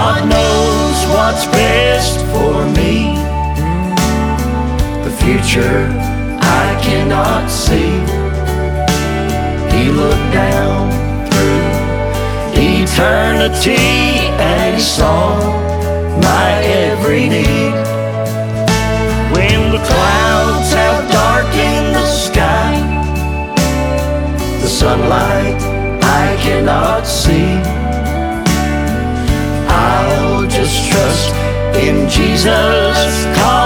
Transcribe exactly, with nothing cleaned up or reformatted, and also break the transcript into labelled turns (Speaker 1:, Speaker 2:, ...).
Speaker 1: God knows what's best for me. The future I cannot see. He looked down through eternity and He saw my every need. When the clouds have darkened the sky, the sunlight I cannot see, I'll just trust in Jesus, 'cause